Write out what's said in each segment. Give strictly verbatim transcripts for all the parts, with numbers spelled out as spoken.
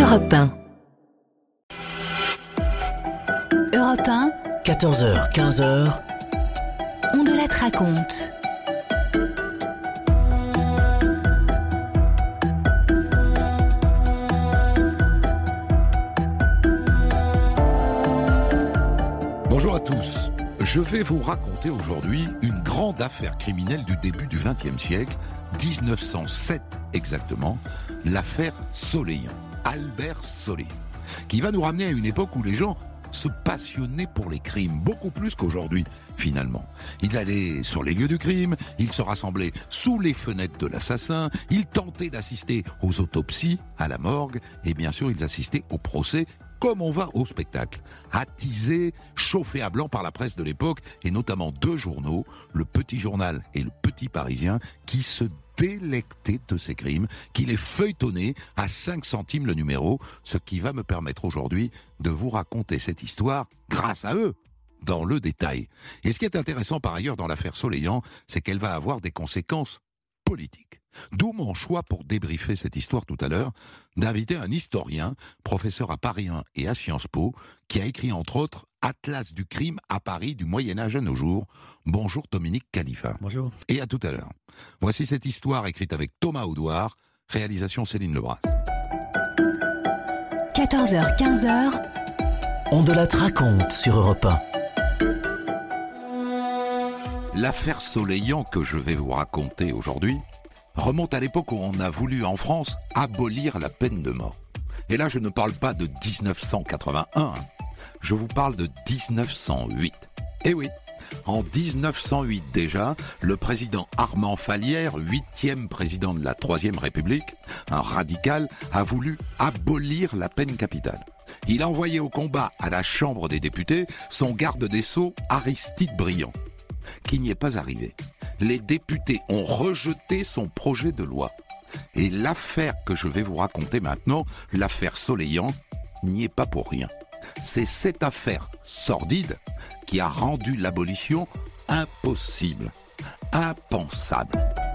Europe un. Europe un. quatorze heures, quinze heures. On de la te raconte. Bonjour à tous. Je vais vous raconter aujourd'hui une grande affaire criminelle du début du vingtième siècle, dix-neuf cent sept exactement, l'affaire Soleillant, Albert Soleillant, qui va nous ramener à une époque où les gens se passionnaient pour les crimes, beaucoup plus qu'aujourd'hui, finalement. Ils allaient sur les lieux du crime, ils se rassemblaient sous les fenêtres de l'assassin, ils tentaient d'assister aux autopsies, à la morgue, et bien sûr, ils assistaient au procès, comme on va au spectacle, attisé, chauffé à blanc par la presse de l'époque, et notamment deux journaux, le Petit Journal et le Petit Parisien, qui se délectaient de ces crimes, qui les feuilletonnaient à cinq centimes le numéro, ce qui va me permettre aujourd'hui de vous raconter cette histoire grâce à eux, dans le détail. Et ce qui est intéressant par ailleurs dans l'affaire Soleillant, c'est qu'elle va avoir des conséquences politiques. D'où mon choix pour débriefer cette histoire tout à l'heure, d'inviter un historien, professeur à Paris un et à Sciences Po, qui a écrit entre autres Atlas du crime à Paris du Moyen-Âge à nos jours. Bonjour Dominique Khalifa. Bonjour. Et à tout à l'heure. Voici cette histoire écrite avec Thomas Audouard, réalisation Céline Lebras. quatorze heures, quinze heures. On de la te raconte sur Europe un. L'affaire Soleillant que je vais vous raconter aujourd'hui remonte à l'époque où on a voulu en France abolir la peine de mort. Et là, je ne parle pas de dix-neuf cent quatre-vingt-un, je vous parle de dix-neuf cent huit. Eh oui, en dix-neuf cent huit déjà, le président Armand Fallières, huitième président de la Troisième République, un radical, a voulu abolir la peine capitale. Il a envoyé au combat à la Chambre des députés son garde des Sceaux Aristide Briand, qui n'y est pas arrivé. Les députés ont rejeté son projet de loi. Et l'affaire que je vais vous raconter maintenant, l'affaire Soleillant, n'y est pas pour rien. C'est cette affaire sordide qui a rendu l'abolition impossible, impensable.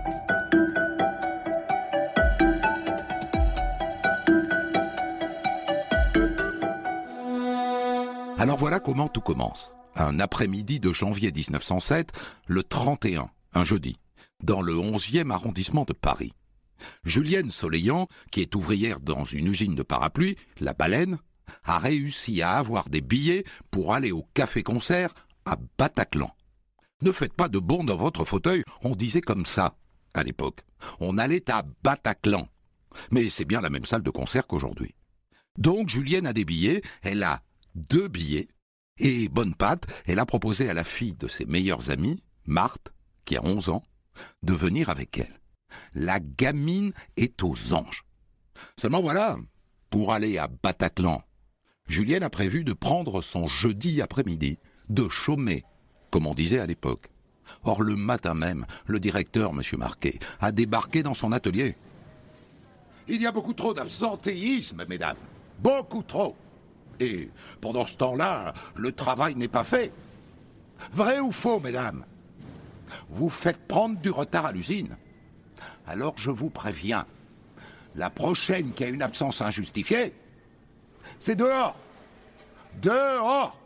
Alors voilà comment tout commence. Un après-midi de janvier dix-neuf cent sept, le trente et un, un jeudi, dans le onzième arrondissement de Paris. Julienne Soleillant, qui est ouvrière dans une usine de parapluies, la Baleine, a réussi à avoir des billets pour aller au café-concert à Bataclan. Ne faites pas de bond dans votre fauteuil, on disait comme ça à l'époque. On allait à Bataclan. Mais c'est bien la même salle de concert qu'aujourd'hui. Donc Julienne a des billets, elle a deux billets, et bonne patte, elle a proposé à la fille de ses meilleures amies, Marthe, qui a onze ans, de venir avec elle. La gamine est aux anges. Seulement voilà, pour aller à Bataclan, Julienne a prévu de prendre son jeudi après-midi, de chômer, comme on disait à l'époque. Or le matin même, le directeur, M. Marquet, a débarqué dans son atelier. Il y a beaucoup trop d'absentéisme, mesdames. Beaucoup trop. Et pendant ce temps-là, le travail n'est pas fait. Vrai ou faux, mesdames? Vous faites prendre du retard à l'usine. Alors je vous préviens, la prochaine qui a une absence injustifiée, c'est dehors. Dehors.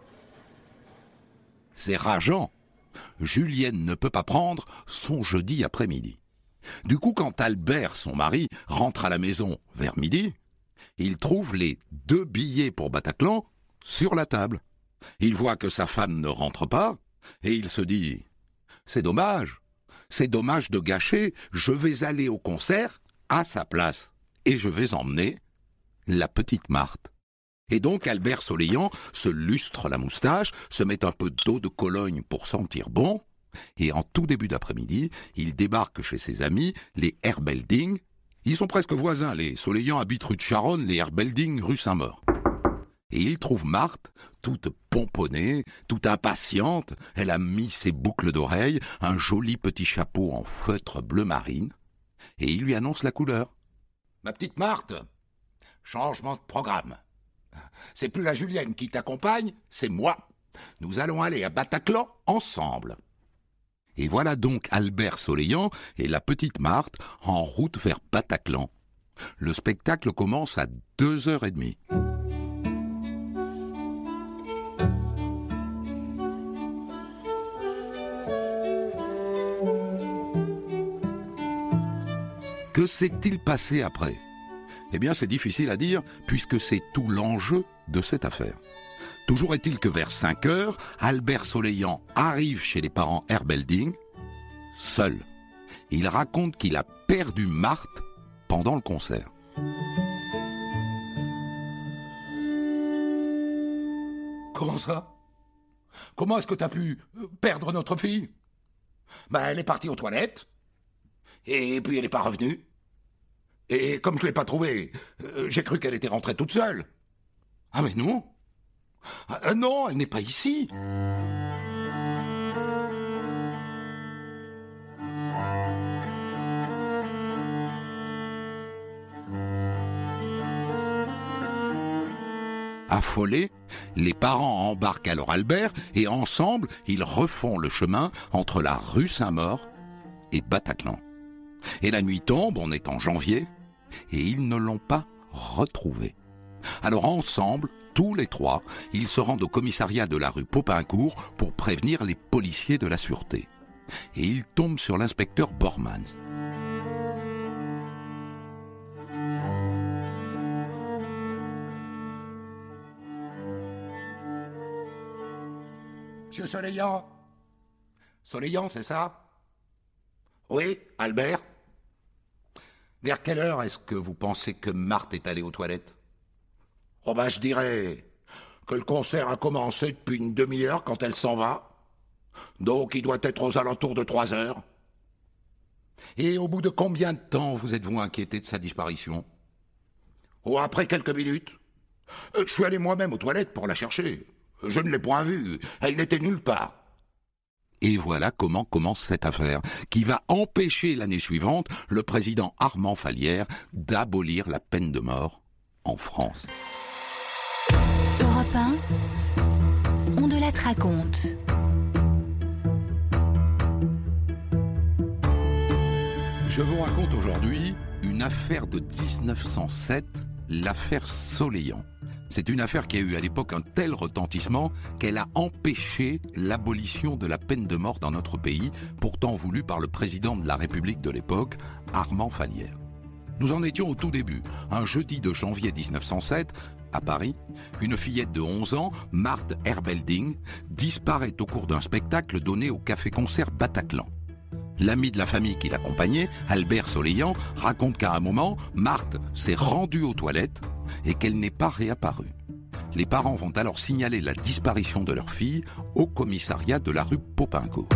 C'est rageant. Julienne ne peut pas prendre son jeudi après-midi. Du coup, quand Albert, son mari, rentre à la maison vers midi, il trouve les deux billets pour Bataclan sur la table. Il voit que sa femme ne rentre pas et il se dit « C'est dommage, c'est dommage de gâcher, je vais aller au concert à sa place et je vais emmener la petite Marthe. » Et donc Albert Soleillant se lustre la moustache, se met un peu d'eau de Cologne pour sentir bon et en tout début d'après-midi, il débarque chez ses amis, les Herbelding. Ils sont presque voisins, les Soleillant habitent rue de Charonne, les Herbelding rue Saint-Maur. Et il trouve Marthe, toute pomponnée, toute impatiente. Elle a mis ses boucles d'oreilles, un joli petit chapeau en feutre bleu marine. Et il lui annonce la couleur. « Ma petite Marthe, changement de programme. C'est plus la Julienne qui t'accompagne, c'est moi. Nous allons aller à Bataclan ensemble. » Et voilà donc Albert Soleillant et la petite Marthe en route vers Bataclan. Le spectacle commence à deux heures trente. Que s'est-il passé après ? Eh bien, c'est difficile à dire, puisque c'est tout l'enjeu de cette affaire. Toujours est-il que vers cinq heures, Albert Soleillant arrive chez les parents Herbelding, seul. Il raconte qu'il a perdu Marthe pendant le concert. Comment ça ? Comment est-ce que t'as pu perdre notre fille ? Ben, elle est partie aux toilettes, et puis elle n'est pas revenue. Et comme je ne l'ai pas trouvée, euh, j'ai cru qu'elle était rentrée toute seule. Ah mais non ! Ah, non, elle n'est pas ici. Affolés, les parents embarquent alors Albert et ensemble, ils refont le chemin entre la rue Saint-Maur et Bataclan. Et la nuit tombe, on est en janvier, et ils ne l'ont pas retrouvé. Alors ensemble, tous les trois, ils se rendent au commissariat de la rue Popincourt pour prévenir les policiers de la sûreté. Et ils tombent sur l'inspecteur Bormans. Monsieur Soleillant ? Soleillant, c'est ça ? Oui, Albert ? Vers quelle heure est-ce que vous pensez que Marthe est allée aux toilettes ? Oh ben, je dirais que le concert a commencé depuis une demi-heure quand elle s'en va. Donc, il doit être aux alentours de trois heures. Et au bout de combien de temps vous êtes-vous inquiété de sa disparition ? Oh, après quelques minutes. Euh, je suis allé moi-même aux toilettes pour la chercher. Je ne l'ai point vue. Elle n'était nulle part. Et voilà comment commence cette affaire, qui va empêcher l'année suivante le président Armand Fallières d'abolir la peine de mort en France. Europe un, on de la raconte. Je vous raconte aujourd'hui une affaire de dix-neuf cent sept, l'affaire Soleillant. C'est une affaire qui a eu à l'époque un tel retentissement qu'elle a empêché l'abolition de la peine de mort dans notre pays, pourtant voulue par le président de la République de l'époque, Armand Fallières. Nous en étions au tout début. Un jeudi de janvier dix-neuf cent sept, à Paris, une fillette de onze ans, Marthe Herbelding, disparaît au cours d'un spectacle donné au café-concert Bataclan. L'ami de la famille qui l'accompagnait, Albert Soleillant, raconte qu'à un moment, Marthe s'est rendue aux toilettes et qu'elle n'est pas réapparue. Les parents vont alors signaler la disparition de leur fille au commissariat de la rue Popincourt.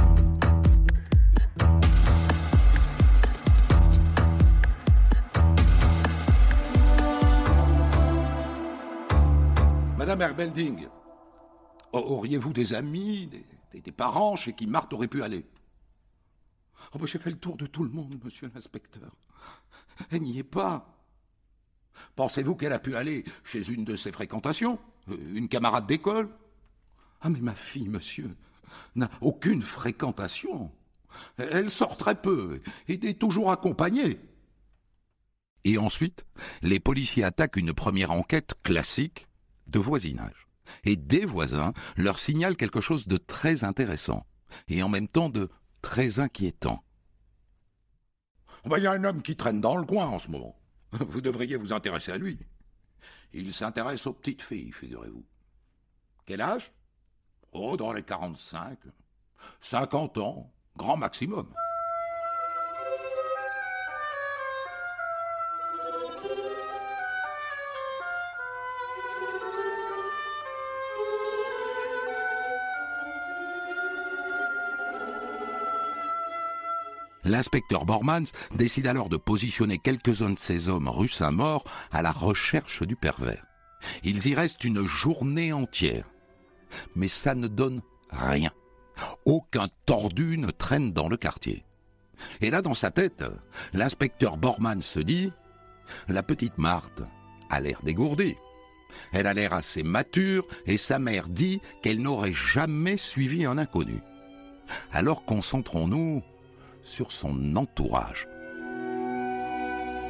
Madame Herbelding, auriez-vous des amis, des, des parents chez qui Marthe aurait pu aller ? Oh ben j'ai fait le tour de tout le monde, monsieur l'inspecteur. Elle n'y est pas. Pensez-vous qu'elle a pu aller chez une de ses fréquentations ? Une camarade d'école ? Ah mais ma fille, monsieur, n'a aucune fréquentation. Elle sort très peu et est toujours accompagnée. Et ensuite, les policiers attaquent une première enquête classique de voisinage. Et des voisins leur signalent quelque chose de très intéressant et en même temps de très inquiétant. Ben, y a un homme qui traîne dans le coin en ce moment. Vous devriez vous intéresser à lui. Il s'intéresse aux petites filles, figurez-vous. Quel âge ? Oh, dans les quarante-cinq, cinquante ans, grand maximum. L'inspecteur Bormans décide alors de positionner quelques-uns de ses hommes rue Saint-Maur à la recherche du pervers. Ils y restent une journée entière. Mais ça ne donne rien. Aucun tordu ne traîne dans le quartier. Et là, dans sa tête, l'inspecteur Bormans se dit « La petite Marthe a l'air dégourdie. Elle a l'air assez mature et sa mère dit qu'elle n'aurait jamais suivi un inconnu. Alors concentrons-nous sur son entourage. »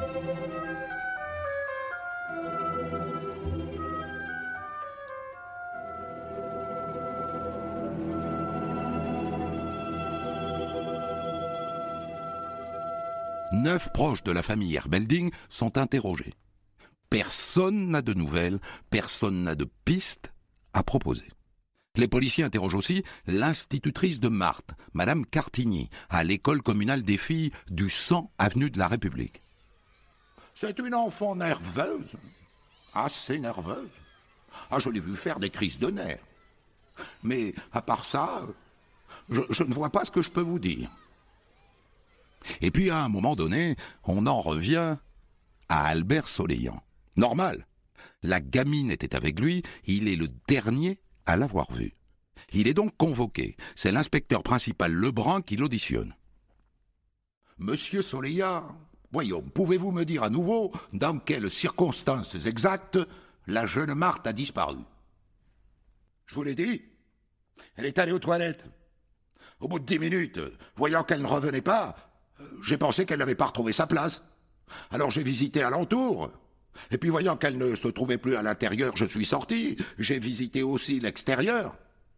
Neuf proches de la famille Herbelding sont interrogés. Personne n'a de nouvelles, personne n'a de pistes à proposer. Les policiers interrogent aussi l'institutrice de Marthe, Madame Cartigny, à l'école communale des filles du cent avenue de la République. C'est une enfant nerveuse, assez nerveuse. Ah, je l'ai vu faire des crises de nerfs. Mais à part ça, je, je ne vois pas ce que je peux vous dire. Et puis à un moment donné, on en revient à Albert Soleillant. Normal, la gamine était avec lui, il est le dernier à l'avoir vu. Il est donc convoqué. C'est l'inspecteur principal Lebrun qui l'auditionne. Monsieur Soleillant, voyons, pouvez-vous me dire à nouveau dans quelles circonstances exactes la jeune Marthe a disparu? Je vous l'ai dit, elle est allée aux toilettes. Au bout de dix minutes, voyant qu'elle ne revenait pas, j'ai pensé qu'elle n'avait pas retrouvé sa place. Alors j'ai visité alentour. Et puis voyant qu'elle ne se trouvait plus à l'intérieur, je suis sorti. J'ai visité aussi l'extérieur.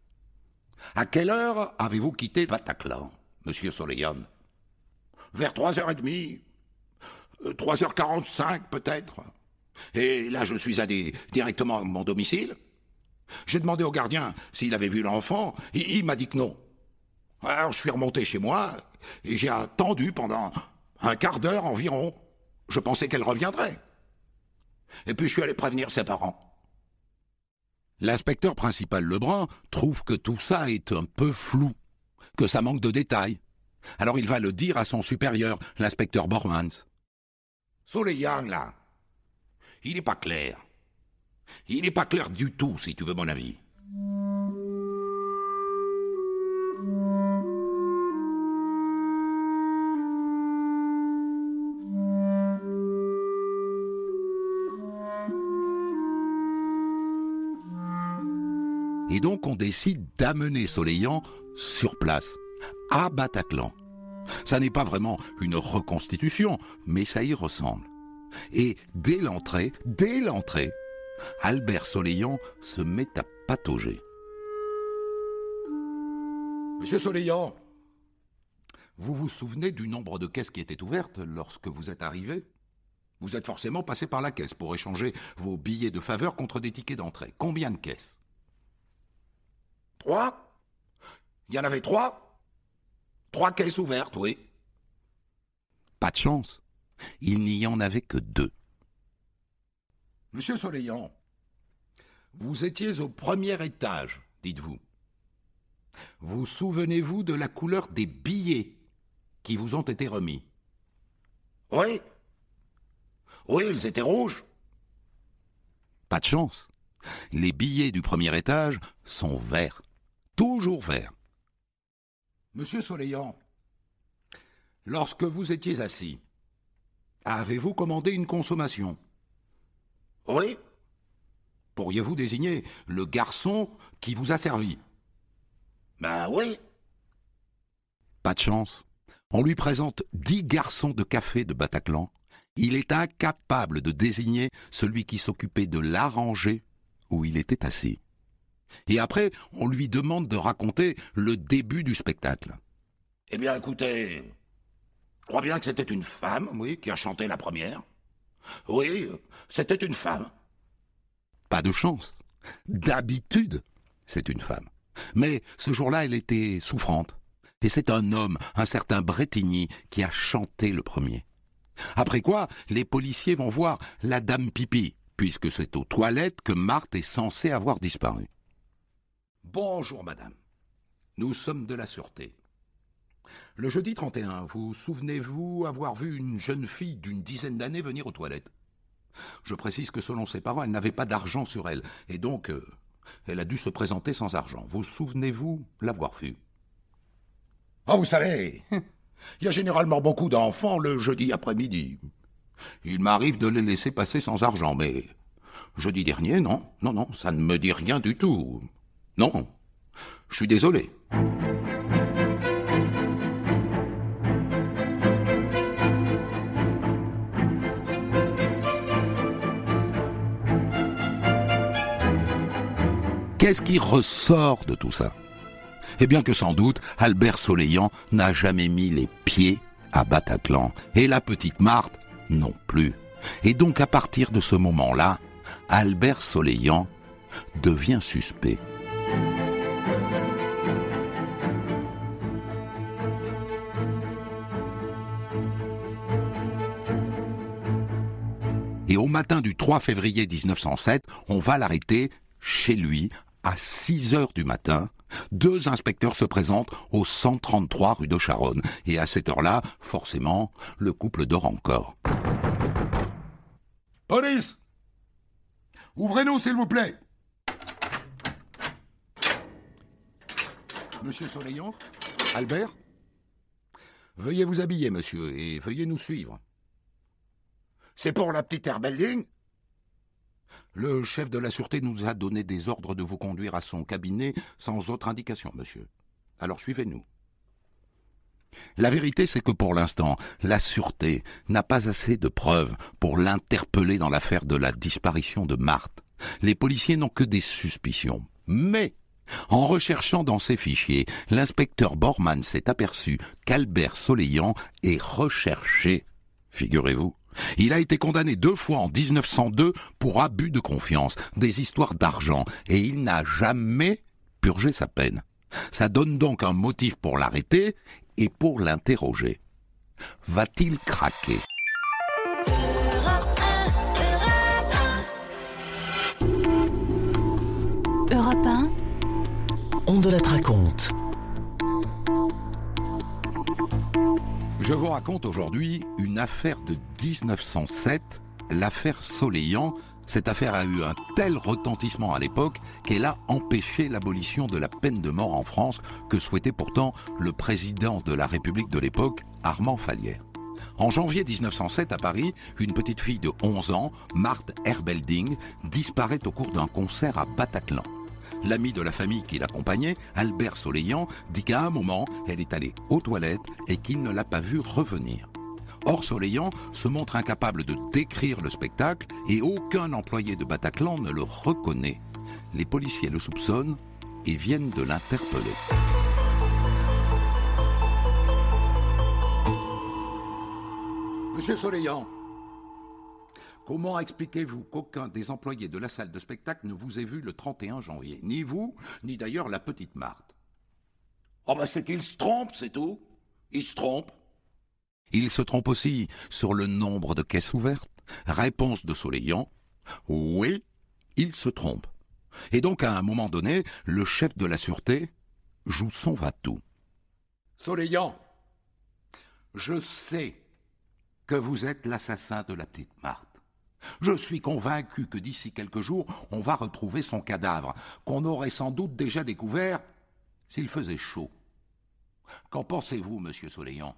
À quelle heure avez-vous quitté Bataclan, monsieur Soleillant? Vers trois heures trente, euh, trois heures quarante-cinq peut-être. Et là, je suis allé directement à mon domicile. J'ai demandé au gardien s'il avait vu l'enfant. Il, il m'a dit que non. Alors je suis remonté chez moi et j'ai attendu pendant un quart d'heure environ. Je pensais qu'elle reviendrait. Et puis je suis allé prévenir ses parents. L'inspecteur principal Lebrun trouve que tout ça est un peu flou, que ça manque de détails. Alors il va le dire à son supérieur, l'inspecteur Bormans. Soleillant, là, il n'est pas clair. Il n'est pas clair du tout, si tu veux mon avis. Et donc on décide d'amener Soleillant sur place, à Bataclan. Ça n'est pas vraiment une reconstitution, mais ça y ressemble. Et dès l'entrée, dès l'entrée, Albert Soleillant se met à patauger. Monsieur Soleillant, vous vous souvenez du nombre de caisses qui étaient ouvertes lorsque vous êtes arrivé? Vous êtes forcément passé par la caisse pour échanger vos billets de faveur contre des tickets d'entrée. Combien de caisses? Trois? Il y en avait trois? Trois caisses ouvertes, oui. Pas de chance. Il n'y en avait que deux. Monsieur Soleillant, vous étiez au premier étage, dites-vous. Vous souvenez-vous de la couleur des billets qui vous ont été remis? Oui. Oui, ils étaient rouges. Pas de chance. Les billets du premier étage sont verts. Toujours verts. Monsieur Soleillant, lorsque vous étiez assis, avez-vous commandé une consommation? Oui. Pourriez-vous désigner le garçon qui vous a servi? Ben oui. Pas de chance. On lui présente dix garçons de café de Bataclan. Il est incapable de désigner celui qui s'occupait de l'arranger où il était assis. Et après, on lui demande de raconter le début du spectacle. Eh bien, écoutez, je crois bien que c'était une femme, oui, qui a chanté la première. Oui, c'était une femme. Pas de chance. D'habitude, c'est une femme. Mais ce jour-là, elle était souffrante. Et c'est un homme, un certain Bretigny, qui a chanté le premier. Après quoi, les policiers vont voir la dame Pipi, puisque c'est aux toilettes que Marthe est censée avoir disparu. Bonjour, madame. Nous sommes de la sûreté. Le jeudi trente et un, vous souvenez-vous avoir vu une jeune fille d'une dizaine d'années venir aux toilettes? Je précise que selon ses parents, elle n'avait pas d'argent sur elle, et donc euh, elle a dû se présenter sans argent. Vous souvenez-vous l'avoir vue? Ah, vous savez, il y a généralement beaucoup d'enfants le jeudi après-midi. Il m'arrive de les laisser passer sans argent, mais jeudi dernier, non, non, non, ça ne me dit rien du tout. Non, je suis désolé. Qu'est-ce qui ressort de tout ça ? Eh bien que sans doute, Albert Soleillant n'a jamais mis les pieds à Bataclan, et la petite Marthe non plus. Et donc à partir de ce moment-là, Albert Soleillant devient suspect. Et au matin du trois février dix-neuf cent sept, on va l'arrêter chez lui à six heures du matin. Deux inspecteurs se présentent au cent trente-trois rue de Charonne. Et à cette heure-là, forcément, le couple dort encore. Police! Ouvrez-nous, s'il vous plaît! Monsieur Soleillant? Albert? Veuillez vous habiller, monsieur, et veuillez nous suivre. C'est pour la petite Herbelding? Le chef de la sûreté nous a donné des ordres de vous conduire à son cabinet sans autre indication, monsieur. Alors suivez-nous. La vérité, c'est que pour l'instant, la sûreté n'a pas assez de preuves pour l'interpeller dans l'affaire de la disparition de Marthe. Les policiers n'ont que des suspicions. Mais, en recherchant dans ses fichiers, l'inspecteur Bormann s'est aperçu qu'Albert Soleillant est recherché, figurez-vous. Il a été condamné deux fois en dix-neuf cent deux pour abus de confiance, des histoires d'argent, et il n'a jamais purgé sa peine. Ça donne donc un motif pour l'arrêter et pour l'interroger. Va-t-il craquer ? Europe un. On de la raconte. Je vous raconte aujourd'hui une affaire de dix-neuf cent sept, l'affaire Soleillant. Cette affaire a eu un tel retentissement à l'époque qu'elle a empêché l'abolition de la peine de mort en France que souhaitait pourtant le président de la République de l'époque, Armand Fallières. En janvier dix-neuf cent sept, à Paris, une petite fille de onze ans, Marthe Herbelding, disparaît au cours d'un concert à Bataclan. L'ami de la famille qui l'accompagnait, Albert Soleillant, dit qu'à un moment, elle est allée aux toilettes et qu'il ne l'a pas vue revenir. Or, Soleillant se montre incapable de décrire le spectacle et aucun employé de Bataclan ne le reconnaît. Les policiers le soupçonnent et viennent de l'interpeller. Monsieur Soleillant, comment expliquez-vous qu'aucun des employés de la salle de spectacle ne vous ait vu le trente et un janvier? Ni vous, ni d'ailleurs la petite Marthe. Oh ben c'est qu'il se trompe, c'est tout. Il se trompe. Il se trompe aussi sur le nombre de caisses ouvertes. Réponse de Soleillant, oui, il se trompe. Et donc à un moment donné, le chef de la sûreté joue son va-tout. Soleillant, je sais que vous êtes l'assassin de la petite Marthe. Je suis convaincu que d'ici quelques jours, on va retrouver son cadavre, qu'on aurait sans doute déjà découvert s'il faisait chaud. Qu'en pensez-vous, monsieur Soleillant?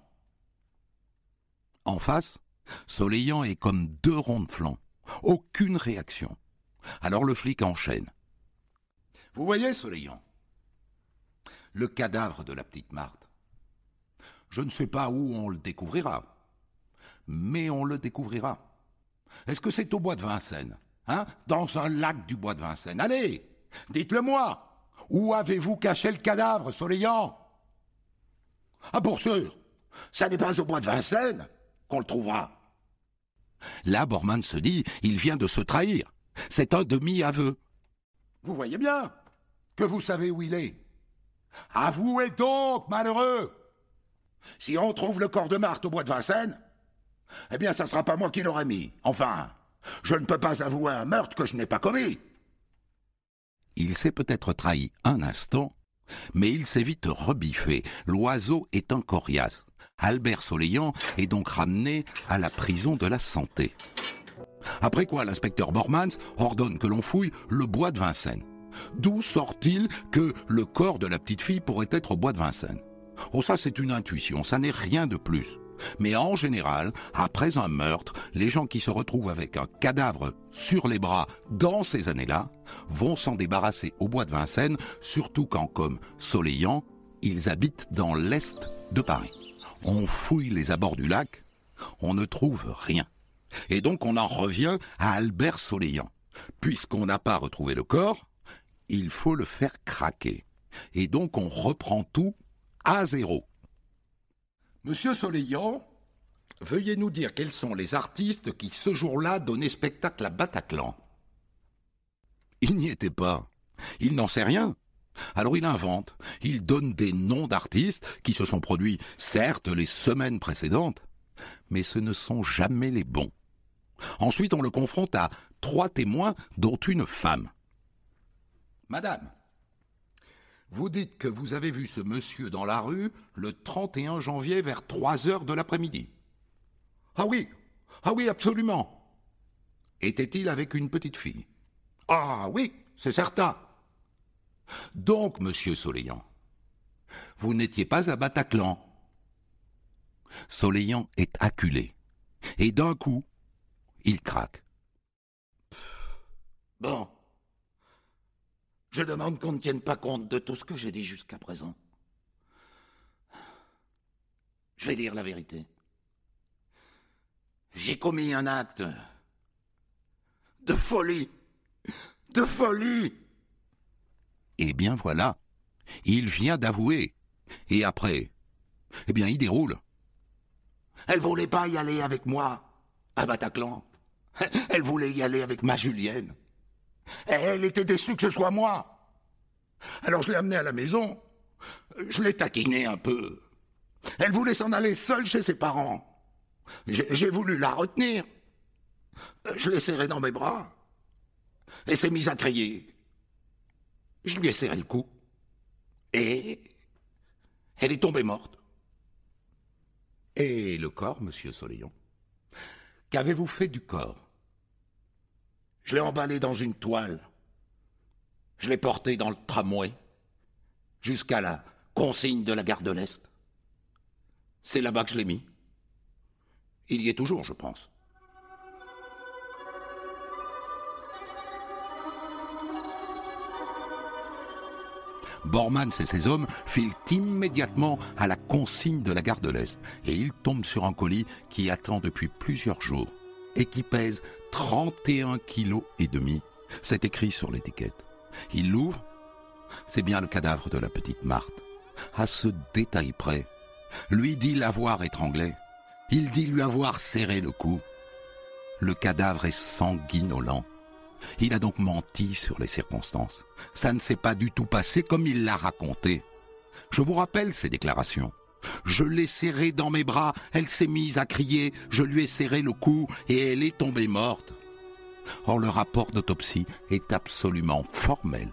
En face, Soleillant est comme deux ronds de flanc. Aucune réaction. Alors le flic enchaîne. Vous voyez, Soleillant, le cadavre de la petite Marthe. Je ne sais pas où on le découvrira, mais on le découvrira. Est-ce que c'est au bois de Vincennes, hein, dans un lac du bois de Vincennes? Allez, dites-le-moi. Où avez-vous caché le cadavre, Soleillant? Ah, pour sûr, ça n'est pas au bois de Vincennes qu'on le trouvera. Là, Bormann se dit, il vient de se trahir. C'est un demi-aveu. Vous voyez bien que vous savez où il est. Avouez donc, malheureux. Si on trouve le corps de Marthe au bois de Vincennes, eh bien, ça ne sera pas moi qui l'aurai mis. Enfin, je ne peux pas avouer un meurtre que je n'ai pas commis. Il s'est peut-être trahi un instant, mais il s'est vite rebiffé. L'oiseau est un coriace. Albert Soleillant est donc ramené à la prison de la Santé. Après quoi, l'inspecteur Bormann ordonne que l'on fouille le bois de Vincennes. D'où sort-il que le corps de la petite fille pourrait être au bois de Vincennes? Oh, ça c'est une intuition, ça n'est rien de plus. Mais en général, après un meurtre, les gens qui se retrouvent avec un cadavre sur les bras dans ces années-là vont s'en débarrasser au bois de Vincennes, surtout quand, comme Soleillant, ils habitent dans l'est de Paris. On fouille les abords du lac, on ne trouve rien. Et donc on en revient à Albert Soleillant. Puisqu'on n'a pas retrouvé le corps, il faut le faire craquer. Et donc on reprend tout à zéro. Monsieur Soleillant, veuillez nous dire quels sont les artistes qui ce jour-là donnaient spectacle à Bataclan. Il n'y était pas. Il n'en sait rien. Alors il invente, il donne des noms d'artistes qui se sont produits, certes, les semaines précédentes, mais ce ne sont jamais les bons. Ensuite, on le confronte à trois témoins, dont une femme. Madame, vous dites que vous avez vu ce monsieur dans la rue le trente et un janvier vers trois heures de l'après-midi. Ah oui, ah oui, absolument. Était-il avec une petite fille? Ah oui, c'est certain. Donc, monsieur Soleillant, vous n'étiez pas à Bataclan. Soleillant est acculé. Et d'un coup, il craque. Bon. Je demande qu'on ne tienne pas compte de tout ce que j'ai dit jusqu'à présent. Je vais dire la vérité. J'ai commis un acte de folie. De folie. Eh bien voilà, il vient d'avouer. Et après, eh bien il déroule. Elle voulait pas y aller avec moi, à Bataclan. Elle voulait y aller avec ma Julienne. Elle était déçue que ce soit moi. Alors je l'ai amenée à la maison. Je l'ai taquinée un peu. Elle voulait s'en aller seule chez ses parents. J'ai, j'ai voulu la retenir. Je l'ai serrée dans mes bras. Elle s'est mise à crier. Je lui ai serré le cou. Et elle est tombée morte. Et le corps, monsieur Soleillant? Qu'avez-vous fait du corps? Je l'ai emballé dans une toile. Je l'ai porté dans le tramway jusqu'à la consigne de la gare de l'Est. C'est là-bas que je l'ai mis. Il y est toujours, je pense. Bormans et ses hommes filent immédiatement à la consigne de la gare de l'Est et ils tombent sur un colis qui attend depuis plusieurs jours et qui pèse trente et un kilos et demi. C'est écrit sur l'étiquette. Il l'ouvre, c'est bien le cadavre de la petite Marthe. À ce détail près, lui dit l'avoir étranglé. Il dit lui avoir serré le cou. Le cadavre est sanguinolent. Il a donc menti sur les circonstances. Ça ne s'est pas du tout passé comme il l'a raconté. Je vous rappelle ses déclarations. Je l'ai serrée dans mes bras, elle s'est mise à crier, je lui ai serré le cou et elle est tombée morte. Or, le rapport d'autopsie est absolument formel.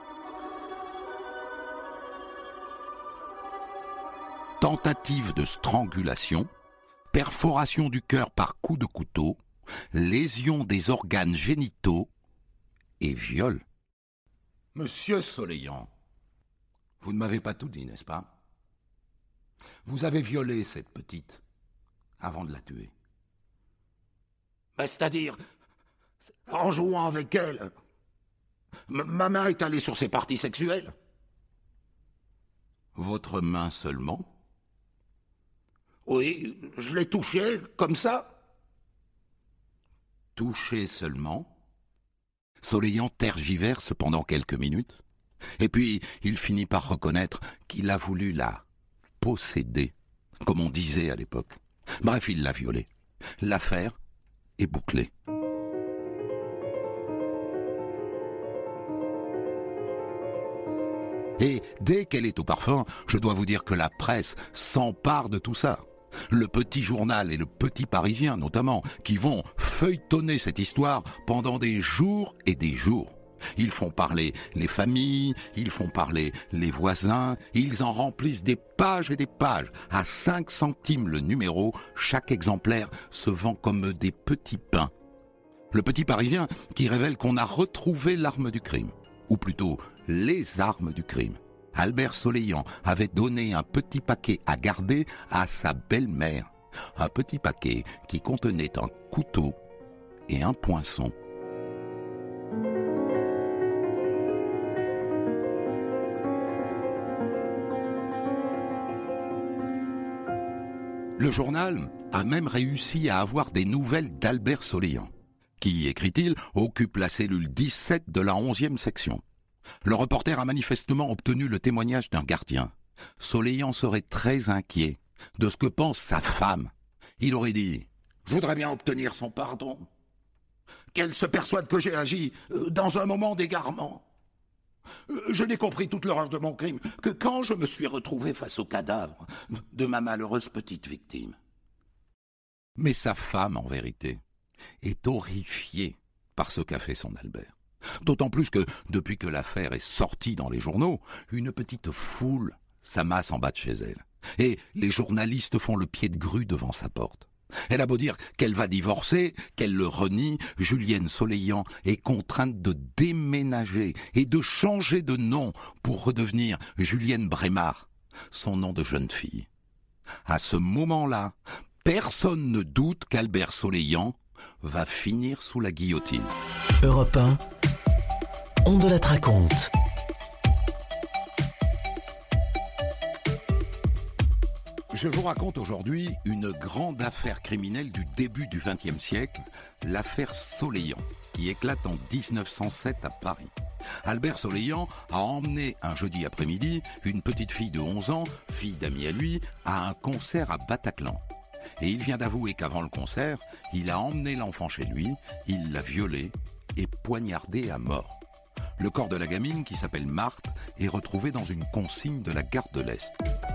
Tentative de strangulation, perforation du cœur par coup de couteau, lésion des organes génitaux et viol. Monsieur Soleillant, vous ne m'avez pas tout dit, n'est-ce pas? Vous avez violé cette petite avant de la tuer. Ben, c'est-à-dire, en jouant avec elle, m- ma main est allée sur ses parties sexuelles. Votre main seulement? Oui, je l'ai touchée comme ça. Touché seulement? Soleillant tergiverse pendant quelques minutes, et puis il finit par reconnaître qu'il a voulu la posséder, comme on disait à l'époque. Bref, il l'a violée. L'affaire est bouclée. Et dès qu'elle est au parfum, je dois vous dire que la presse s'empare de tout ça. Le Petit Journal et le Petit Parisien notamment, qui vont feuilletonner cette histoire pendant des jours et des jours. Ils font parler les familles, ils font parler les voisins, ils en remplissent des pages et des pages. À cinq centimes le numéro, chaque exemplaire se vend comme des petits pains. Le Petit Parisien qui révèle qu'on a retrouvé l'arme du crime, ou plutôt les armes du crime. Albert Soleillant avait donné un petit paquet à garder à sa belle-mère. Un petit paquet qui contenait un couteau et un poinçon. Le journal a même réussi à avoir des nouvelles d'Albert Soleillant, qui, écrit-il, occupe la cellule dix-sept de la onzième section. Le reporter a manifestement obtenu le témoignage d'un gardien. Soleillant serait très inquiet de ce que pense sa femme. Il aurait dit « Je voudrais bien obtenir son pardon. Qu'elle se persuade que j'ai agi dans un moment d'égarement. Je n'ai compris toute l'horreur de mon crime que quand je me suis retrouvé face au cadavre de ma malheureuse petite victime. » Mais sa femme, en vérité, est horrifiée par ce qu'a fait son Albert. D'autant plus que, depuis que l'affaire est sortie dans les journaux, une petite foule s'amasse en bas de chez elle. Et les journalistes font le pied de grue devant sa porte. Elle a beau dire qu'elle va divorcer, qu'elle le renie, Julienne Soleillant est contrainte de déménager et de changer de nom pour redevenir Julienne Brémard, son nom de jeune fille. À ce moment-là, personne ne doute qu'Albert Soleillant va finir sous la guillotine. Europe un, on de la raconte. Je vous raconte aujourd'hui une grande affaire criminelle du début du vingtième siècle, l'affaire Soleillant, qui éclate en dix-neuf cent sept à Paris. Albert Soleillant a emmené un jeudi après-midi une petite fille de onze ans, fille d'amis à lui, à un concert à Bataclan. Et il vient d'avouer qu'avant le concert, il a emmené l'enfant chez lui, il l'a violée et poignardée à mort. Le corps de la gamine, qui s'appelle Marthe, est retrouvé dans une consigne de la gare de l'Est.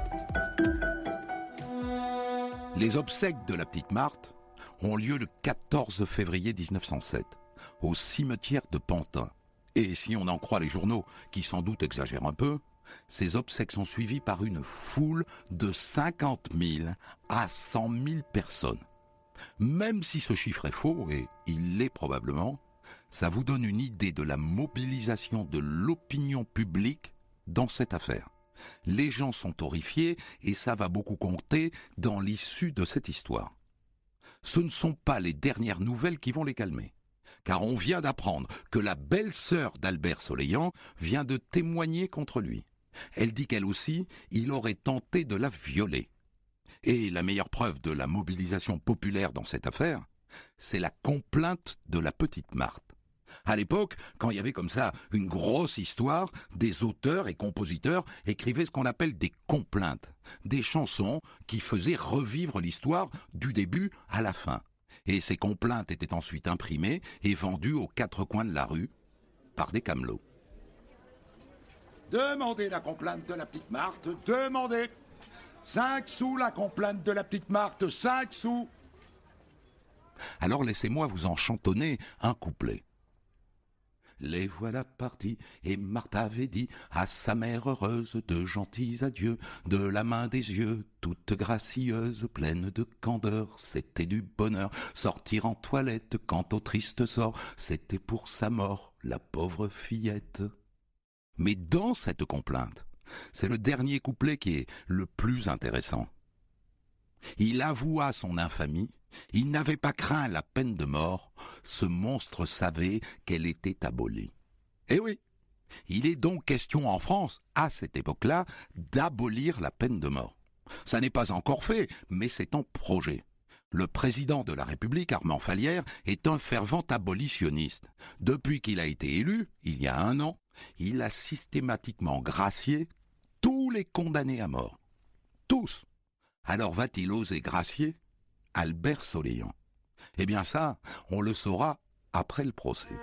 Les obsèques de la petite Marthe ont lieu le quatorze février dix-neuf cent sept, au cimetière de Pantin. Et si on en croit les journaux, qui sans doute exagèrent un peu, ces obsèques sont suivies par une foule de cinquante mille à cent mille personnes. Même si ce chiffre est faux, et il l'est probablement, ça vous donne une idée de la mobilisation de l'opinion publique dans cette affaire. Les gens sont horrifiés et ça va beaucoup compter dans l'issue de cette histoire. Ce ne sont pas les dernières nouvelles qui vont les calmer, car on vient d'apprendre que la belle-sœur d'Albert Soleillant vient de témoigner contre lui. Elle dit qu'elle aussi, il aurait tenté de la violer. Et la meilleure preuve de la mobilisation populaire dans cette affaire, c'est la complainte de la petite Marthe. À l'époque, quand il y avait comme ça une grosse histoire, des auteurs et compositeurs écrivaient ce qu'on appelle des complaintes, des chansons qui faisaient revivre l'histoire du début à la fin. Et ces complaintes étaient ensuite imprimées et vendues aux quatre coins de la rue par des camelots. Demandez la complainte de la petite Marthe, demandez. Cinq sous la complainte de la petite Marthe, cinq sous. Alors laissez-moi vous en chantonner un couplet. Les voilà partis, et Marthe avait dit à sa mère heureuse de gentils adieux, de la main des yeux, toute gracieuse, pleine de candeur, c'était du bonheur. Sortir en toilette quand au triste sort, c'était pour sa mort, la pauvre fillette. Mais dans cette complainte, c'est le dernier couplet qui est le plus intéressant. Il avoua son infamie, il n'avait pas craint la peine de mort, ce monstre savait qu'elle était abolie. Eh oui, il est donc question en France, à cette époque-là, d'abolir la peine de mort. Ça n'est pas encore fait, mais c'est en projet. Le président de la République, Armand Fallières, est un fervent abolitionniste. Depuis qu'il a été élu, il y a un an, il a systématiquement gracié tous les condamnés à mort. Tous. Alors va-t-il oser gracier Albert Soleillant? Eh bien ça, on le saura après le procès.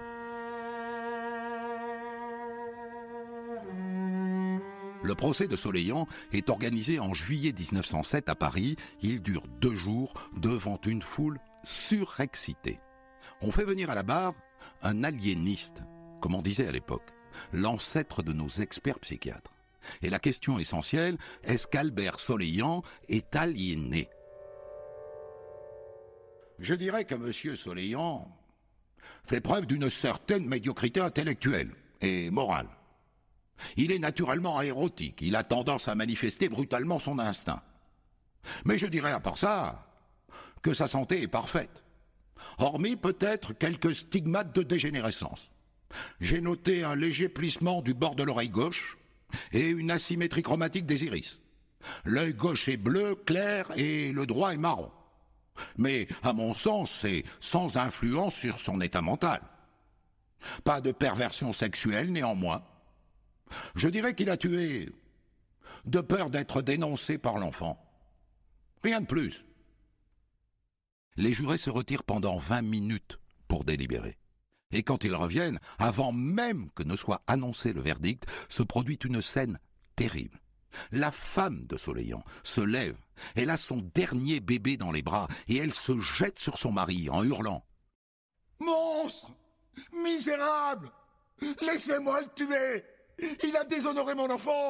Le procès de Soleillant est organisé en juillet dix-neuf cent sept à Paris. Il dure deux jours devant une foule surexcitée. On fait venir à la barre un aliéniste, comme on disait à l'époque, l'ancêtre de nos experts psychiatres. Et la question essentielle, est-ce qu'Albert Soleillant est aliéné? Je dirais que M. Soleillant fait preuve d'une certaine médiocrité intellectuelle et morale. Il est naturellement érotique, il a tendance à manifester brutalement son instinct. Mais je dirais à part ça que sa santé est parfaite, hormis peut-être quelques stigmates de dégénérescence. J'ai noté un léger plissement du bord de l'oreille gauche et une asymétrie chromatique des iris. L'œil gauche est bleu, clair, et le droit est marron. Mais, à mon sens, c'est sans influence sur son état mental. Pas de perversion sexuelle, néanmoins. Je dirais qu'il a tué de peur d'être dénoncé par l'enfant. Rien de plus. Les jurés se retirent pendant vingt minutes pour délibérer. Et quand ils reviennent, avant même que ne soit annoncé le verdict, se produit une scène terrible. La femme de Soleillant se lève, elle a son dernier bébé dans les bras et elle se jette sur son mari en hurlant « Monstre! Misérable! Laissez-moi le tuer! Il a déshonoré mon enfant !»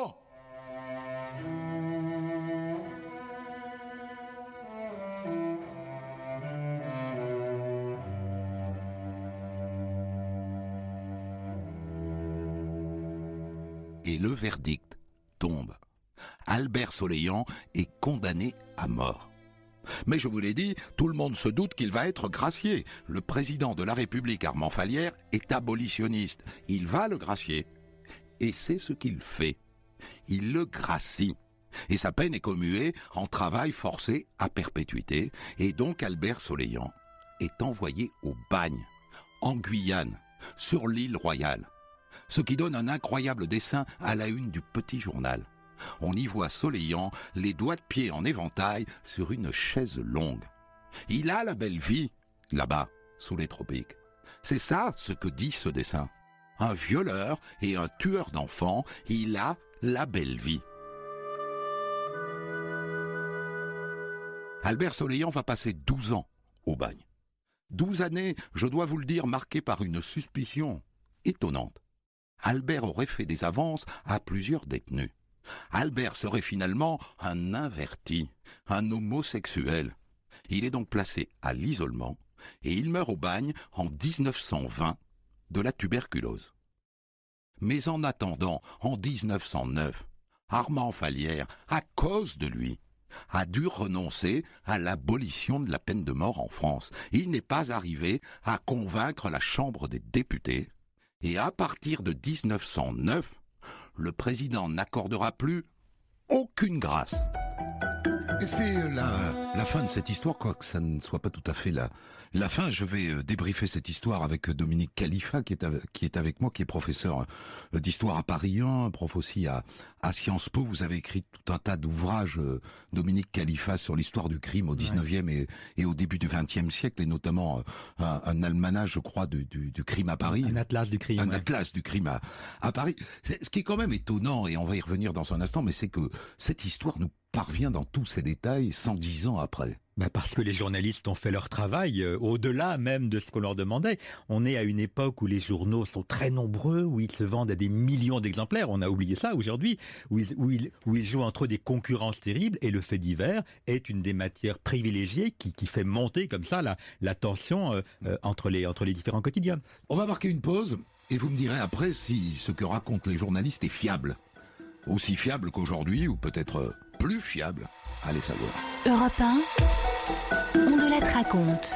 Et le verdict tombe. Albert Soleillant est condamné à mort. Mais je vous l'ai dit, tout le monde se doute qu'il va être gracié. Le président de la République, Armand Fallières, est abolitionniste. Il va le gracier. Et c'est ce qu'il fait. Il le gracie. Et sa peine est commuée en travail forcé à perpétuité. Et donc Albert Soleillant est envoyé au bagne, en Guyane, sur l'île Royale. Ce qui donne un incroyable dessin à la une du Petit Journal. On y voit Soleillant, les doigts de pied en éventail, sur une chaise longue. Il a la belle vie, là-bas, sous les tropiques. C'est ça ce que dit ce dessin. Un violeur et un tueur d'enfants, il a la belle vie. Albert Soleillant va passer douze ans au bagne. douze années, je dois vous le dire, marquées par une suspicion étonnante. Albert aurait fait des avances à plusieurs détenus. Albert serait finalement un inverti, un homosexuel. Il est donc placé à l'isolement et il meurt au bagne en dix-neuf cent vingt de la tuberculose. Mais en attendant, en dix-neuf cent neuf, Armand Fallières, à cause de lui, a dû renoncer à l'abolition de la peine de mort en France. Il n'est pas arrivé à convaincre la Chambre des députés. Et à partir de dix-neuf cent neuf, le président n'accordera plus aucune grâce. Et c'est la, la fin de cette histoire, quoique ça ne soit pas tout à fait la, la fin. Je vais débriefer cette histoire avec Dominique Khalifa, qui est, avec, qui est avec moi, qui est professeur d'histoire à Paris un, prof aussi à, à Sciences Po. Vous avez écrit tout un tas d'ouvrages, Dominique Khalifa, sur l'histoire du crime au dix-neuvième ouais. et, et au début du vingtième siècle, et notamment un, un almanach, je crois, du, du, du crime à Paris. Un atlas du crime. Un ouais. atlas du crime à, à Paris. C'est, ce qui est quand même étonnant, et on va y revenir dans un instant, mais c'est que cette histoire nous parvient dans tous ses détails cent dix ans après. Bah parce que les journalistes ont fait leur travail, euh, au-delà même de ce qu'on leur demandait. On est à une époque où les journaux sont très nombreux, où ils se vendent à des millions d'exemplaires. On a oublié ça aujourd'hui, où ils, où ils, où ils jouent entre eux des concurrences terribles. Et le fait divers est une des matières privilégiées qui, qui fait monter comme ça la, la tension euh, euh, entre, les, entre les différents quotidiens. On va marquer une pause et vous me direz après si ce que racontent les journalistes est fiable. Aussi fiable qu'aujourd'hui, ou peut-être plus fiable. Allez savoir. Europe un, on de la raconte.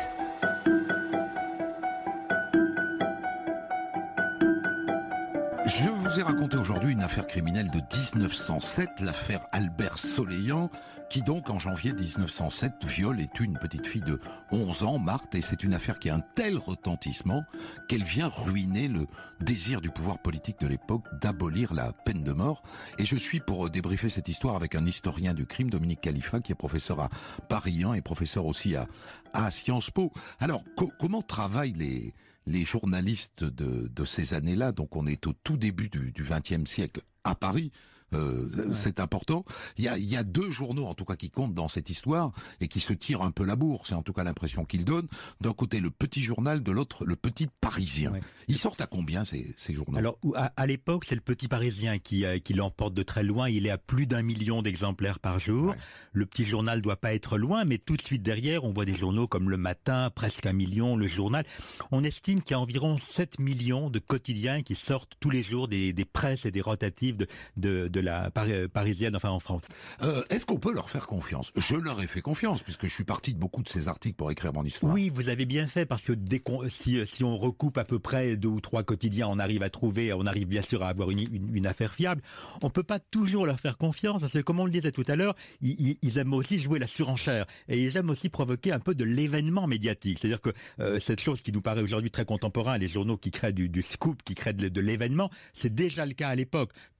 Je vous ai raconté aujourd'hui une affaire criminelle de dix-neuf cent sept, l'affaire Albert Soleillant, qui donc en janvier dix-neuf cent sept viole et tue une petite fille de onze ans, Marthe, et c'est une affaire qui a un tel retentissement qu'elle vient ruiner le désir du pouvoir politique de l'époque d'abolir la peine de mort. Et je suis pour débriefer cette histoire avec un historien du crime, Dominique Khalifa, qui est professeur à Paris un et professeur aussi à, à Sciences Po. Alors, co- comment travaillent les... les journalistes de, de ces années-là? Donc on est au tout début du vingtième siècle à Paris, euh, ouais. C'est important. Il y a, il y a deux journaux en tout cas qui comptent dans cette histoire et qui se tirent un peu la bourre, c'est en tout cas l'impression qu'ils donnent. D'un côté le Petit Journal, de l'autre le Petit Parisien. Ouais. Ils sortent à combien ces, ces journaux? Alors à, à l'époque c'est le Petit Parisien qui, euh, qui l'emporte de très loin, il est à plus d'un million d'exemplaires par jour. Ouais. Le Petit Journal doit pas être loin, mais tout de suite derrière on voit des journaux comme Le Matin, presque un million, Le Journal. On estime qu'il y a environ sept millions de quotidiens qui sortent tous les jours des, des presses et des rotatives de, de, de la par, parisienne, enfin en France. Euh, est-ce qu'on peut leur faire confiance? Je leur ai fait confiance, puisque je suis parti de beaucoup de ces articles pour écrire mon histoire. Oui, vous avez bien fait, parce que dès qu'on, si, si on recoupe à peu près deux ou trois quotidiens, on arrive à trouver, on arrive bien sûr à avoir une, une, une affaire fiable. On peut pas toujours leur faire confiance, parce que comme on le disait tout à l'heure, ils, ils aiment aussi jouer la surenchère, et ils aiment aussi provoquer un peu de l'événement médiatique. C'est-à-dire que euh, cette chose qui nous paraît aujourd'hui très contemporain, les journaux qui créent du, du scoop, qui créent de, de l'événement, c'est déjà le cas à l'époque.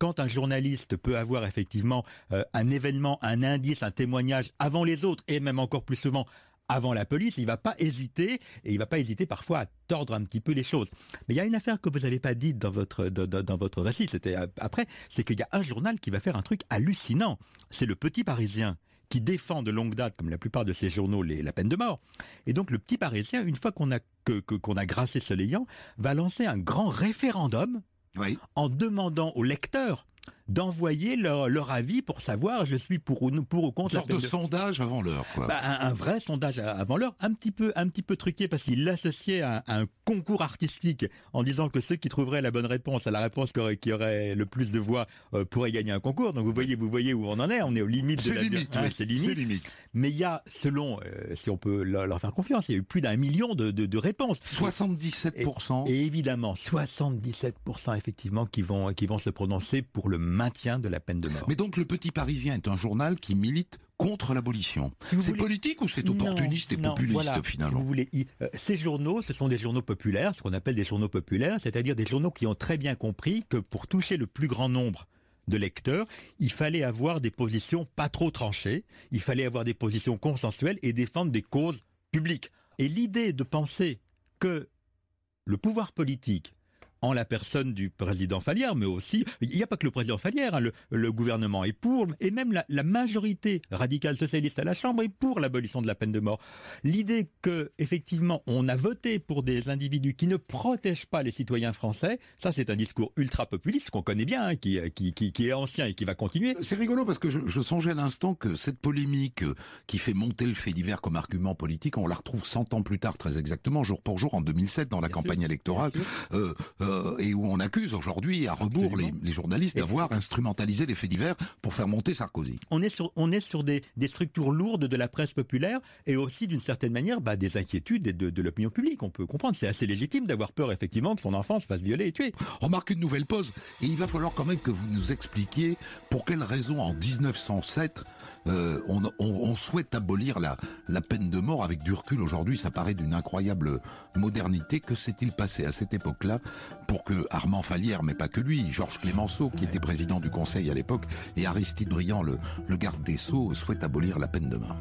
quand un journaliste peut avoir effectivement euh, un événement, un indice, un témoignage avant les autres, et même encore plus souvent avant la police, il ne va pas hésiter, et il ne va pas hésiter parfois à tordre un petit peu les choses. Mais il y a une affaire que vous n'avez pas dite dans votre, dans, dans votre récit, c'était après, c'est qu'il y a un journal qui va faire un truc hallucinant. C'est le Petit Parisien, qui défend de longue date, comme la plupart de ces journaux, les, la peine de mort. Et donc le Petit Parisien, une fois qu'on a, que, que, qu'on a grassé Soleillant, va lancer un grand référendum oui. en demandant aux lecteurs d'envoyer leur, leur avis pour savoir je suis pour ou, pour ou contre une la sorte peine de, de sondage avant l'heure, quoi. Bah, un, un vrai sondage avant l'heure, un petit peu, un petit peu truqué parce qu'il l'associait à, à un concours artistique en disant que ceux qui trouveraient la bonne réponse à la réponse qui aurait, qui aurait le plus de voix euh, pourraient gagner un concours. Donc vous voyez, vous voyez où on en est. On est aux limites c'est de la limite, hein, oui. c'est limite. C'est limite. Mais il y a, selon, euh, si on peut leur, leur faire confiance, il y a eu plus d'un million de, de, de réponses. soixante-dix-sept pour cent. Et, et évidemment, soixante-dix-sept pour cent effectivement qui vont, qui vont se prononcer pour le maintien de la peine de mort. Mais donc le Petit Parisien est un journal qui milite contre l'abolition. Si c'est voulez... politique ou c'est opportuniste non, et populiste non, voilà, finalement si vous voulez, euh, Ces journaux, ce sont des journaux populaires, ce qu'on appelle des journaux populaires, c'est-à-dire des journaux qui ont très bien compris que pour toucher le plus grand nombre de lecteurs, il fallait avoir des positions pas trop tranchées, il fallait avoir des positions consensuelles et défendre des causes publiques. Et l'idée de penser que le pouvoir politique, en la personne du président Fallières, mais aussi, il n'y a pas que le président Fallières, hein, le, le gouvernement est pour, et même la, la majorité radicale socialiste à la Chambre est pour l'abolition de la peine de mort. L'idée que, effectivement, on a voté pour des individus qui ne protègent pas les citoyens français, ça c'est un discours ultra populiste qu'on connaît bien, hein, qui, qui, qui, qui est ancien et qui va continuer. C'est rigolo parce que je, je songeais à l'instant que cette polémique qui fait monter le fait divers comme argument politique, on la retrouve cent ans plus tard, très exactement, jour pour jour, en deux mille sept, dans la bien campagne sûr, électorale. Euh, euh, et où on accuse aujourd'hui à rebours les, les journalistes d'avoir instrumentalisé les faits divers pour faire monter Sarkozy. On est sur, on est sur des, des structures lourdes de la presse populaire et aussi d'une certaine manière bah, des inquiétudes de, de l'opinion publique. On peut comprendre, c'est assez légitime d'avoir peur effectivement que son enfant se fasse violer et tuer. On marque une nouvelle pause et il va falloir quand même que vous nous expliquiez pour quelles raisons en dix-neuf cent sept euh, on, on, on souhaite abolir la, la peine de mort. Avec du recul aujourd'hui, ça paraît d'une incroyable modernité. Que s'est-il passé à cette époque-là pour que Armand Fallières, mais pas que lui, Georges Clémenceau, qui était président du Conseil à l'époque, et Aristide Briand, le, le garde des Sceaux, souhaitent abolir la peine de mort.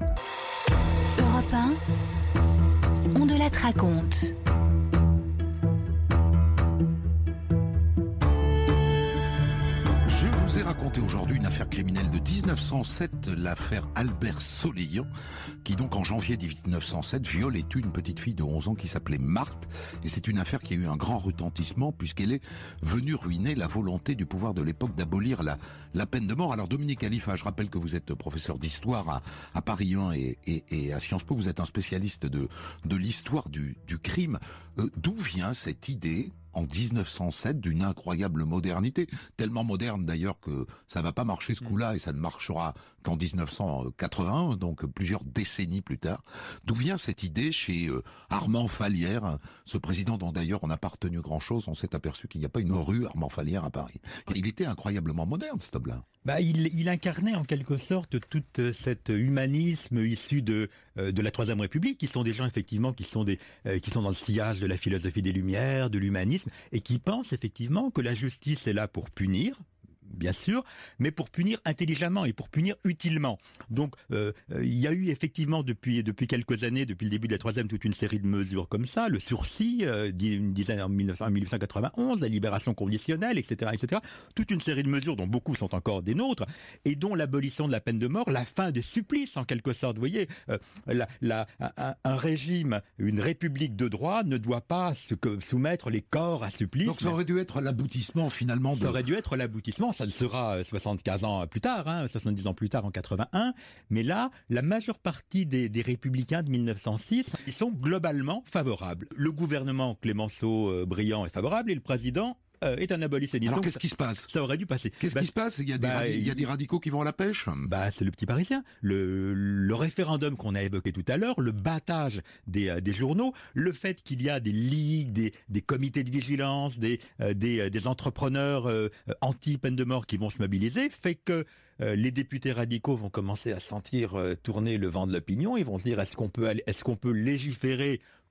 Europe un, on de la raconte. Je vous ai raconté aujourd'hui une affaire criminelle de dix-neuf cent sept, l'affaire Albert Soleillant, qui donc en janvier dix-neuf cent sept viole et tue une petite fille de onze ans qui s'appelait Marthe. Et c'est une affaire qui a eu un grand retentissement puisqu'elle est venue ruiner la volonté du pouvoir de l'époque d'abolir la, la peine de mort. Alors Dominique Khalifa, je rappelle que vous êtes professeur d'histoire à, à Paris un et, et, et à Sciences Po, vous êtes un spécialiste de, de l'histoire du, du crime. Euh, d'où vient cette idée en dix-neuf cent sept d'une incroyable modernité, tellement moderne d'ailleurs que ça va pas marcher ce coup-là et ça ne marchera qu'en dix-neuf cent quatre-vingt-un, donc plusieurs décennies plus tard. D'où vient cette idée chez euh, Armand Fallières, ce président dont d'ailleurs on n'a pas retenu grand-chose, on s'est aperçu qu'il n'y a pas une rue Armand Fallières à Paris. Il était incroyablement moderne cet homme-là. Bah, il, il incarnait en quelque sorte tout euh, cet humanisme issu de euh, de la Troisième République, qui sont des gens effectivement qui sont des euh, qui sont dans le sillage de la philosophie des Lumières, de l'humanisme, et qui pensent effectivement que la justice est là pour punir, bien sûr, mais pour punir intelligemment et pour punir utilement. Donc, euh, euh, il y a eu effectivement depuis depuis quelques années, depuis le début de la troisième, toute une série de mesures comme ça, le sursis, euh, une dizaine en mille neuf cent quatre-vingt-onze, la libération conditionnelle, et cetera, et cetera. Toute une série de mesures dont beaucoup sont encore des nôtres et dont l'abolition de la peine de mort, la fin des supplices en quelque sorte. Vous voyez, euh, la, la, un, un régime, une république de droit ne doit pas se, que, soumettre les corps à supplice. Donc ça aurait dû être l'aboutissement finalement. De... Ça aurait dû être l'aboutissement. Ça le sera soixante-quinze ans plus tard, hein, soixante-dix ans plus tard en quatre-vingt-un. Mais là, la majeure partie des, des républicains de mille neuf cent six, ils sont globalement favorables. Le gouvernement Clémenceau-Briand est favorable et le président euh, est un abolitionniste. Alors donc, qu'est-ce qui se passe? Ça aurait dû passer. Qu'est-ce bah, qui se passe? Il y a des, bah, il y a des radicaux qui vont à la pêche? Bah, c'est le Petit Parisien. Le, le référendum qu'on a évoqué tout à l'heure, le battage des, euh, des journaux, le fait qu'il y a des ligues, des, des comités de vigilance, des, euh, des, euh, des entrepreneurs euh, anti-peine de mort qui vont se mobiliser, fait que euh, les députés radicaux vont commencer à sentir euh, tourner le vent de l'opinion. Ils vont se dire, est-ce qu'on peut aller, est-ce qu'on peut légiférer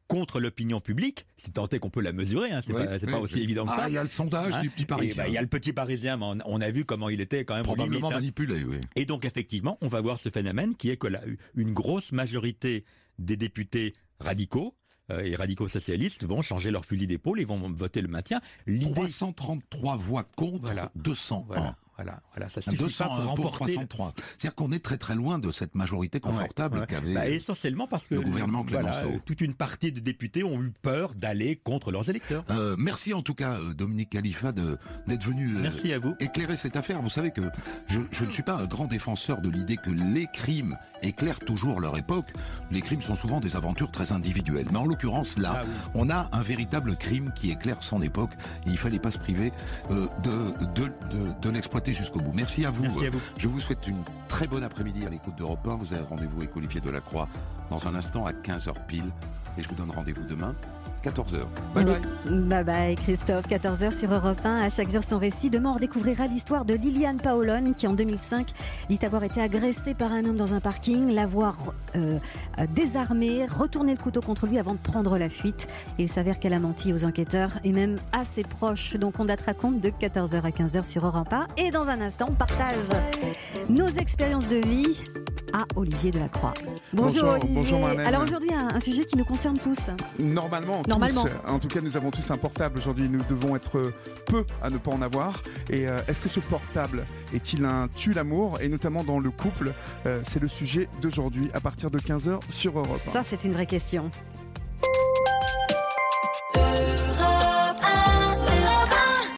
contre l'opinion publique, si tant est qu'on peut la mesurer, hein, c'est Ouais, pas, c'est ouais, pas aussi ouais. évident que ça. Ah, il y a le sondage Hein, du Petit et Parisien. bah, il y a le Petit Parisien, mais on, on a vu comment il était quand même aux Probablement limites, hein. manipulé, oui. Et donc effectivement, on va voir ce phénomène qui est que la, une grosse majorité des députés radicaux euh, et radicaux socialistes vont changer leur fusil d'épaule et vont voter le maintien. L'idée, trois cent trente-trois voix contre, Voilà. deux cent un. voilà, voilà, voilà, ça suffit deux pas cent un pour pour remporter. trois cent trois. C'est-à-dire qu'on est très très loin de cette majorité confortable Ouais, ouais. qu'avait Bah, essentiellement parce que le gouvernement voilà, Clemenceau. toute une partie des députés ont eu peur d'aller contre leurs électeurs. Euh, merci en tout cas, euh, Dominique Khalifa, de, d'être venu euh, Merci à vous. éclairer cette affaire. Vous savez que je, je ne suis pas un grand défenseur de l'idée que les crimes éclairent toujours leur époque. Les crimes sont souvent des aventures très individuelles. Mais en l'occurrence, là, Ah oui. on a un véritable crime qui éclaire son époque. Et il fallait pas se priver euh, de, de, de, de l'exploiter jusqu'au bout. Merci à vous. Merci à vous. Je vous souhaite une très bonne après-midi à l'écoute d'Europe un. Vous avez rendez-vous avec Olivier Delacroix dans un instant à quinze heures pile. Et je vous donne rendez-vous demain, quatorze heures. Bye bye. Bye bye Christophe, quatorze heures sur Europe un, à chaque jour son récit. Demain on redécouvrira l'histoire de Liliane Paolone qui en deux mille cinq dit avoir été agressée par un homme dans un parking, l'avoir euh, désarmé, retourné le couteau contre lui avant de prendre la fuite. Et il s'avère qu'elle a menti aux enquêteurs et même à ses proches. Donc on te raconte de quatorze heures à quinze heures sur Europe un. Et dans un instant on partage nos expériences de vie à Olivier Delacroix. Bonjour, Bonjour, Olivier. bonjour Marlène. Alors aujourd'hui un, un sujet qui nous concerne tous. Normalement, Normalement. tous. En tout cas, nous avons tous un portable aujourd'hui. Nous devons être peu à ne pas en avoir. Et euh, est-ce que ce portable est-il un tue-l'amour? Et notamment dans le couple, euh, c'est le sujet d'aujourd'hui à partir de quinze heures sur Europe un. Ça c'est une vraie question.